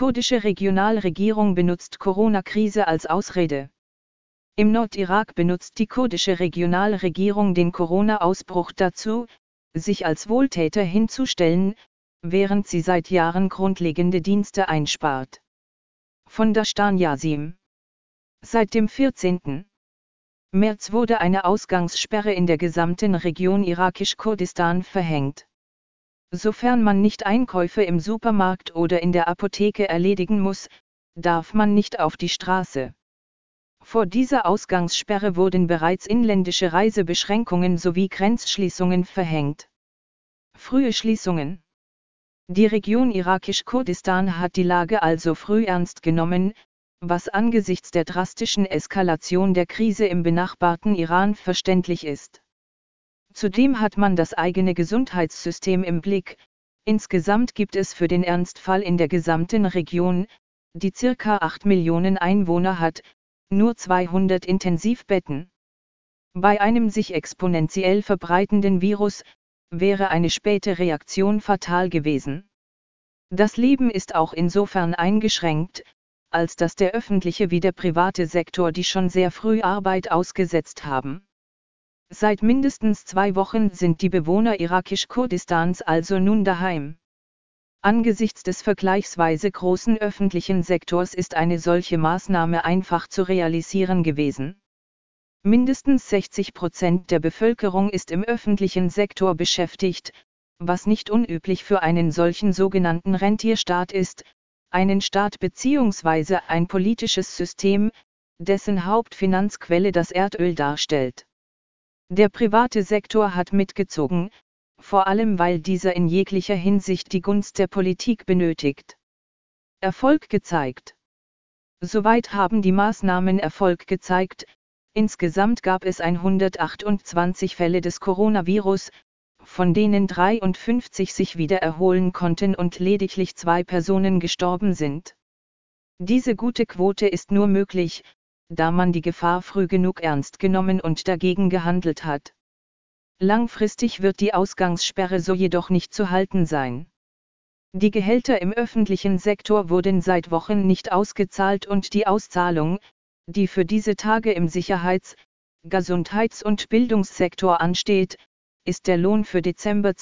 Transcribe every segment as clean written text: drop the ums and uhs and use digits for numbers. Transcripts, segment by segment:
Kurdische Regionalregierung benutzt Corona-Krise als Ausrede. Im Nordirak benutzt die kurdische Regionalregierung den Corona-Ausbruch dazu, sich als Wohltäter hinzustellen, während sie seit Jahren grundlegende Dienste einspart. Von Dastan Yasim. Seit dem 14. März wurde eine Ausgangssperre in der gesamten Region irakisch-Kurdistan verhängt. Sofern man nicht Einkäufe im Supermarkt oder in der Apotheke erledigen muss, darf man nicht auf die Straße. Vor dieser Ausgangssperre wurden bereits inländische Reisebeschränkungen sowie Grenzschließungen verhängt. Frühe Schließungen. Die Region irakisch-Kurdistan hat die Lage also früh ernst genommen, was angesichts der drastischen Eskalation der Krise im benachbarten Iran verständlich ist. Zudem hat man das eigene Gesundheitssystem im Blick. Insgesamt gibt es für den Ernstfall in der gesamten Region, die ca. 8 Millionen Einwohner hat, nur 200 Intensivbetten. Bei einem sich exponentiell verbreitenden Virus wäre eine späte Reaktion fatal gewesen. Das Leben ist auch insofern eingeschränkt, als dass der öffentliche wie der private Sektor die schon sehr früh Arbeit ausgesetzt haben. Seit mindestens 2 Wochen sind die Bewohner irakisch-Kurdistans also nun daheim. Angesichts des vergleichsweise großen öffentlichen Sektors ist eine solche Maßnahme einfach zu realisieren gewesen. Mindestens 60% der Bevölkerung ist im öffentlichen Sektor beschäftigt, was nicht unüblich für einen solchen sogenannten Rentierstaat ist, einen Staat bzw. ein politisches System, dessen Hauptfinanzquelle das Erdöl darstellt. Der private Sektor hat mitgezogen, vor allem weil dieser in jeglicher Hinsicht die Gunst der Politik benötigt. Erfolg gezeigt. Soweit haben die Maßnahmen Erfolg gezeigt. Insgesamt gab es 128 Fälle des Coronavirus, von denen 53 sich wieder erholen konnten und lediglich 2 Personen gestorben sind. Diese gute Quote ist nur möglich, da man die Gefahr früh genug ernst genommen und dagegen gehandelt hat. Langfristig wird die Ausgangssperre so jedoch nicht zu halten sein. Die Gehälter im öffentlichen Sektor wurden seit Wochen nicht ausgezahlt und die Auszahlung, die für diese Tage im Sicherheits-, Gesundheits- und Bildungssektor ansteht, ist der Lohn für Dezember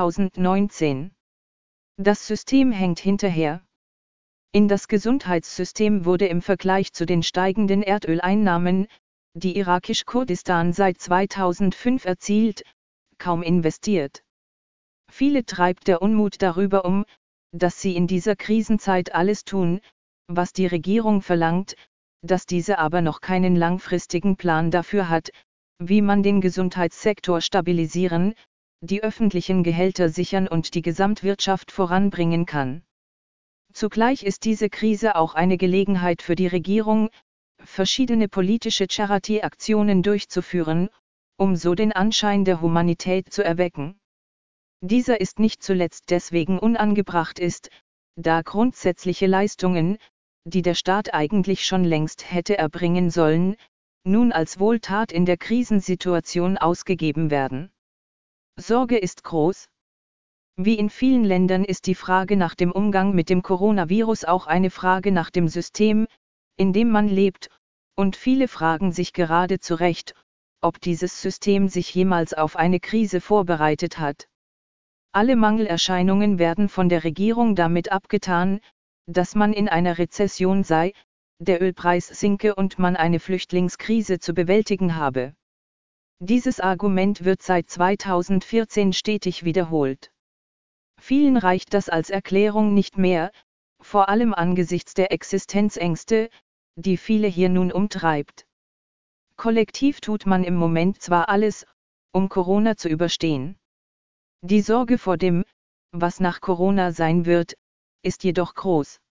2019. Das System hängt hinterher. In das Gesundheitssystem wurde im Vergleich zu den steigenden Erdöleinnahmen, die irakisch-Kurdistan seit 2005 erzielt, kaum investiert. Viele treibt der Unmut darüber um, dass sie in dieser Krisenzeit alles tun, was die Regierung verlangt, dass diese aber noch keinen langfristigen Plan dafür hat, wie man den Gesundheitssektor stabilisieren, die öffentlichen Gehälter sichern und die Gesamtwirtschaft voranbringen kann. Zugleich ist diese Krise auch eine Gelegenheit für die Regierung, verschiedene politische Charity-Aktionen durchzuführen, um so den Anschein der Humanität zu erwecken. Dieser ist nicht zuletzt deswegen unangebracht ist, da grundsätzliche Leistungen, die der Staat eigentlich schon längst hätte erbringen sollen, nun als Wohltat in der Krisensituation ausgegeben werden. Sorge ist groß. Wie in vielen Ländern ist die Frage nach dem Umgang mit dem Coronavirus auch eine Frage nach dem System, in dem man lebt, und viele fragen sich gerade zu Recht, ob dieses System sich jemals auf eine Krise vorbereitet hat. Alle Mangelerscheinungen werden von der Regierung damit abgetan, dass man in einer Rezession sei, der Ölpreis sinke und man eine Flüchtlingskrise zu bewältigen habe. Dieses Argument wird seit 2014 stetig wiederholt. Vielen reicht das als Erklärung nicht mehr, vor allem angesichts der Existenzängste, die viele hier nun umtreibt. Kollektiv tut man im Moment zwar alles, um Corona zu überstehen. Die Sorge vor dem, was nach Corona sein wird, ist jedoch groß.